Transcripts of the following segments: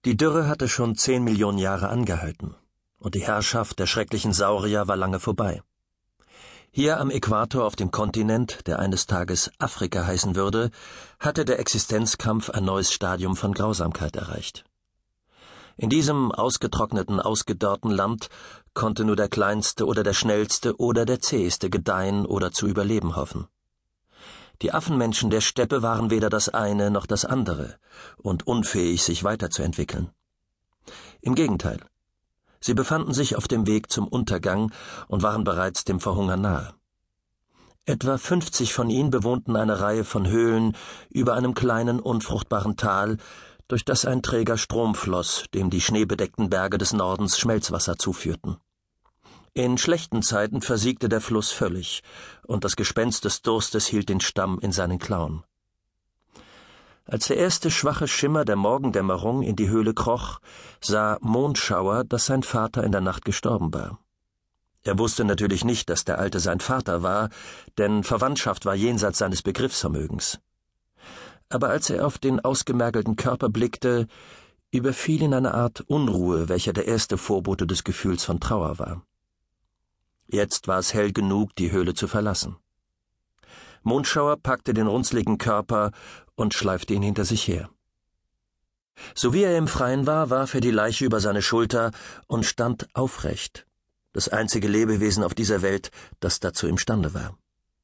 Die Dürre hatte schon 10 Millionen Jahre angehalten, und die Herrschaft der schrecklichen Saurier war lange vorbei. Hier am Äquator auf dem Kontinent, der eines Tages Afrika heißen würde, hatte der Existenzkampf ein neues Stadium von Grausamkeit erreicht. In diesem ausgetrockneten, ausgedörrten Land konnte nur der Kleinste oder der Schnellste oder der Zäheste gedeihen oder zu überleben hoffen. Die Affenmenschen der Steppe waren weder das eine noch das andere und unfähig, sich weiterzuentwickeln. Im Gegenteil. Sie befanden sich auf dem Weg zum Untergang und waren bereits dem Verhungern nahe. Etwa 50 von ihnen bewohnten eine Reihe von Höhlen über einem kleinen, unfruchtbaren Tal, durch das ein träger Strom floss, dem die schneebedeckten Berge des Nordens Schmelzwasser zuführten. In schlechten Zeiten versiegte der Fluss völlig, und das Gespenst des Durstes hielt den Stamm in seinen Klauen. Als der erste schwache Schimmer der Morgendämmerung in die Höhle kroch, sah Mondschauer, dass sein Vater in der Nacht gestorben war. Er wusste natürlich nicht, dass der Alte sein Vater war, denn Verwandtschaft war jenseits seines Begriffsvermögens. Aber als er auf den ausgemergelten Körper blickte, überfiel ihn eine Art Unruhe, welcher der erste Vorbote des Gefühls von Trauer war. Jetzt war es hell genug, die Höhle zu verlassen. Mondschauer packte den runzligen Körper und schleifte ihn hinter sich her. So wie er im Freien war, warf er die Leiche über seine Schulter und stand aufrecht, das einzige Lebewesen auf dieser Welt, das dazu imstande war.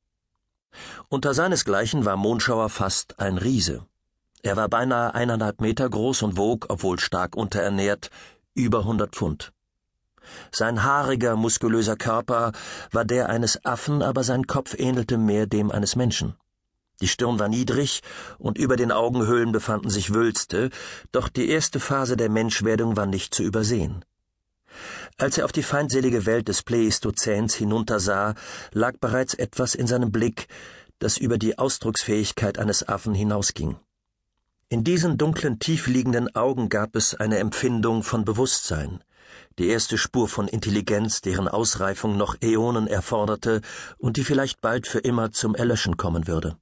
Unter seinesgleichen war Mondschauer fast ein Riese. Er war beinahe 1,5 Meter groß und wog, obwohl stark unterernährt, über 100 Pfund. Sein haariger, muskulöser Körper war der eines Affen, aber sein Kopf ähnelte mehr dem eines Menschen. Die Stirn war niedrig, und über den Augenhöhlen befanden sich Wülste, doch die erste Phase der Menschwerdung war nicht zu übersehen. Als er auf die feindselige Welt des Pleistozäns hinuntersah, lag bereits etwas in seinem Blick, das über die Ausdrucksfähigkeit eines Affen hinausging. In diesen dunklen, tiefliegenden Augen gab es eine Empfindung von Bewusstsein, die erste Spur von Intelligenz, deren Ausreifung noch Äonen erforderte und die vielleicht bald für immer zum Erlöschen kommen würde.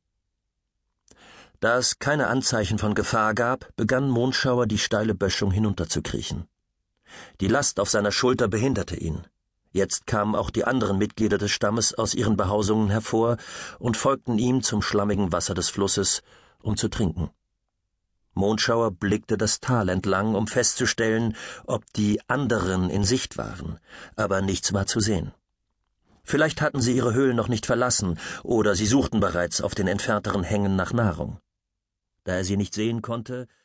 Da es keine Anzeichen von Gefahr gab, begann Mondschauer die steile Böschung hinunterzukriechen. Die Last auf seiner Schulter behinderte ihn. Jetzt kamen auch die anderen Mitglieder des Stammes aus ihren Behausungen hervor und folgten ihm zum schlammigen Wasser des Flusses, um zu trinken. Mondschauer blickte das Tal entlang, um festzustellen, ob die anderen in Sicht waren, aber nichts war zu sehen. Vielleicht hatten sie ihre Höhlen noch nicht verlassen, oder sie suchten bereits auf den entfernteren Hängen nach Nahrung. Da er sie nicht sehen konnte,